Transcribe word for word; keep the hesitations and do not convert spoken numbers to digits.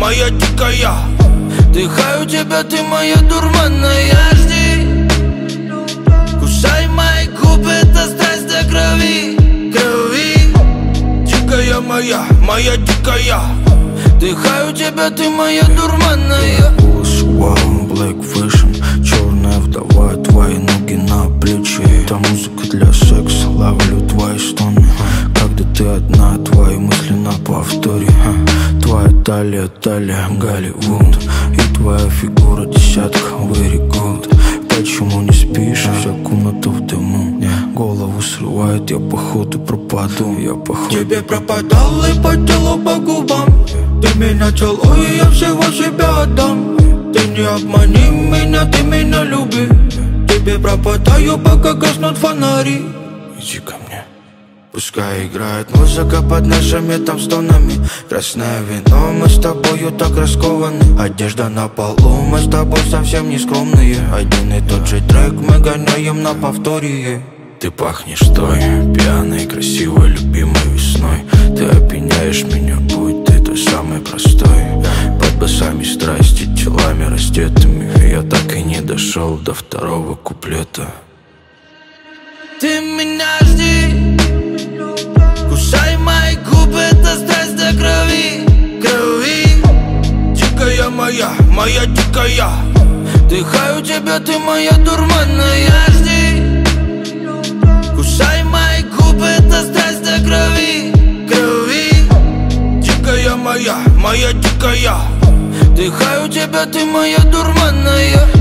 моя дикая. Дыхаю тебя, ты моя дурманная. Жди, кусай мои губы, это страсть до крови, крови. Дикая моя, моя дикая. Дыхаю тебя, ты моя дурманная. Волосы вау, Black Vision, черная вдова, твои ноги на плечи. Это музыка для секса, ловлю твои стоны. Когда ты одна, твои мысли на повторе. Твоя талия, талия, Голливуд. И твоя фигура десятка, very good. Почему не спишь? Вся комната в дыму. Голову срывает, я походу пропаду. Я походу тебе пропадал и по телу, по губам. Ты меня целуй, я всего себя отдам. Ты не обмани меня, ты меня люби. Тебе пропадаю, пока гаснут фонари. иди ко мне. Пускай играет музыка под нашими там стонами. Красное вино, мы с тобою так раскованы. Одежда на полу, мы с тобой совсем не скромные. Один и тот же трек мы гоняем на повторе. Ты пахнешь той пьяной, красивой, любимой весной. Ты опьяняешь меня, будь ты той самой простой. Под басами страсти, телами раздетыми. Я так и не дошел до второго куплета. Ты меня жди, кусай мои губы, это страсть до крови, крови. Дикая моя, моя дикая. Дыхаю тебя, ты моя дурманная. Жди, кусай мои губы, это страсть до крови, крови. Дикая моя, моя дикая. Дыхаю тебя, ты моя дурманная.